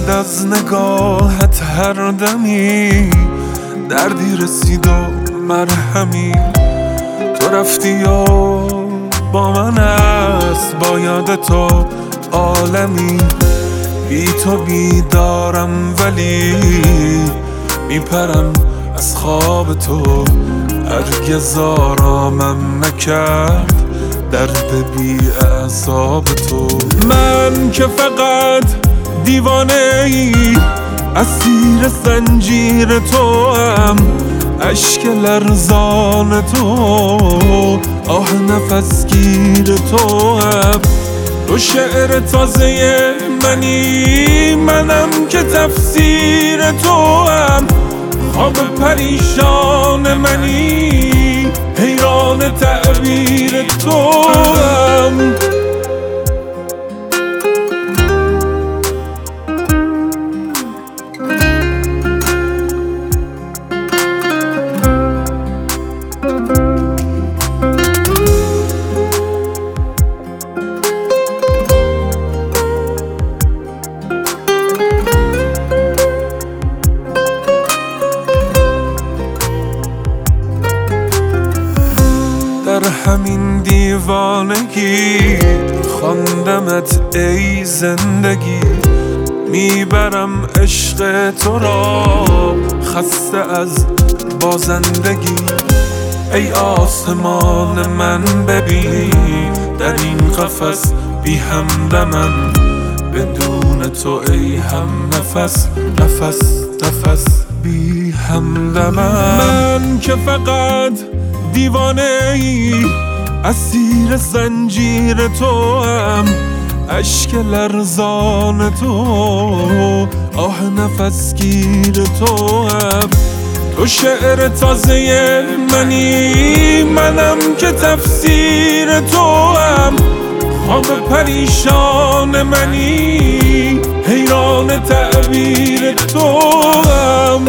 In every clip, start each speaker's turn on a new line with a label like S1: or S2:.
S1: بعد از نگاهت هر دمی دردی رسید و مرهمی. تو رفتی و با من است با یاد تو عالمی. بی تو بیدارم ولی میپرم از خواب تو. هرگز آرامم نکرد درد بی اعصاب تو. من که فقط دیوانه ای اسیر زنجیر تو هم، اشک لرزان تو، آه نفس گیر تو هم. تو شعر تازه منی، منم که تفسیر تو هم. خواب پریشان منی، حیران تعبیر تو هم. در همین دیوانگی خواندمت ای زندگی. میبرم عشق تو را خسته از بازندگی. ای آسمان من ببین در این قفس بی همدمم. بدون تو ای هم نفس نفس نفس بی همدمم. من که فقط دیوانه ای اسیر زنجیر تو هم، اشک لرزان تو، آه نفس گیر تو هم. تو شعر تازه منی، منم که تفسیر تو هم. خواب پریشان منی، حیران تعبیر تو هم.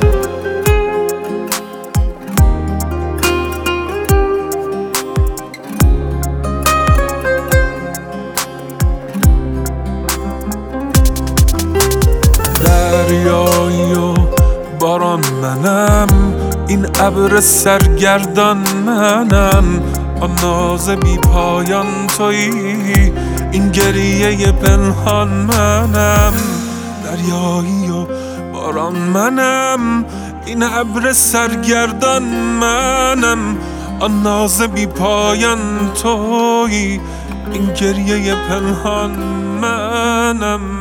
S1: دریایی و باران منم، این ابر سرگردان منم. آن ناز بی پایان تویی، این گریه پنهان منم. دریایی و باران منم، این ابر سرگردان منم. آن ناز بی پایان تویی، این گریه پنهان منم.